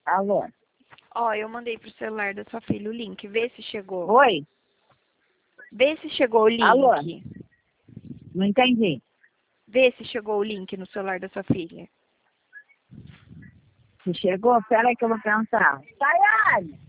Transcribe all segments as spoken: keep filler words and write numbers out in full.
Alô? Ó, eu mandei pro celular da sua filha o link. Vê se chegou. Oi? Vê se chegou o link. Alô? Não entendi. Vê se chegou o link no celular da sua filha. Se chegou? Pera aí que eu vou pensar. Tayane!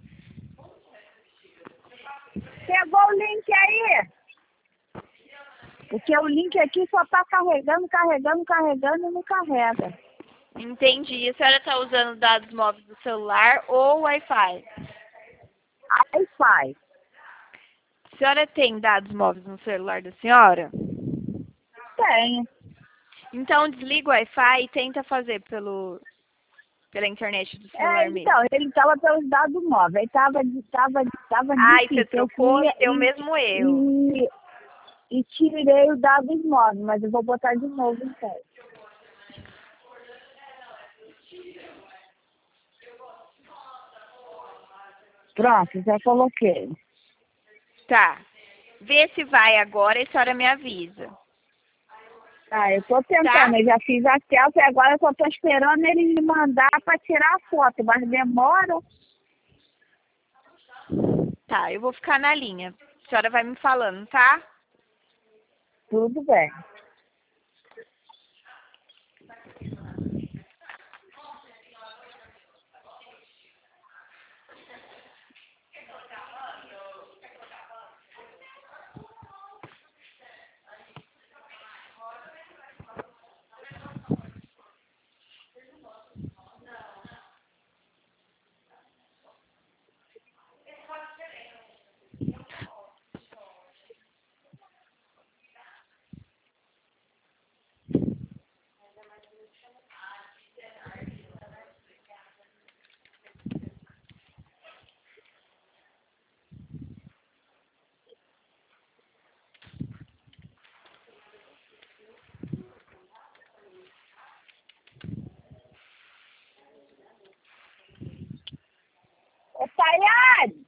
Chegou o link aí? Porque o link aqui só tá carregando, carregando, carregando e não carrega. Entendi. A senhora tá usando dados móveis do celular ou Wi-Fi? Aí faz. A senhora tem dados móveis no celular da senhora? Tem. Então desliga o Wi-Fi e tenta fazer pelo, pela internet do celular É, mesmo. então, ele tava pelos dados móveis. Aí tava, tava, tava Ai, você difícil. Eu trocou fui e deu o mesmo erro. e, e tirei os dados móveis, mas eu vou botar de novo então. Pronto, já coloquei. Tá. Vê se vai agora e a senhora me avisa. Ah, eu tô tentando, Tá? eu já fiz a selfie, agora eu só tô esperando ele me mandar pra tirar a foto, mas demora. Tá, eu vou ficar na linha. A senhora vai me falando, tá? Tudo bem. Ô, Tayane!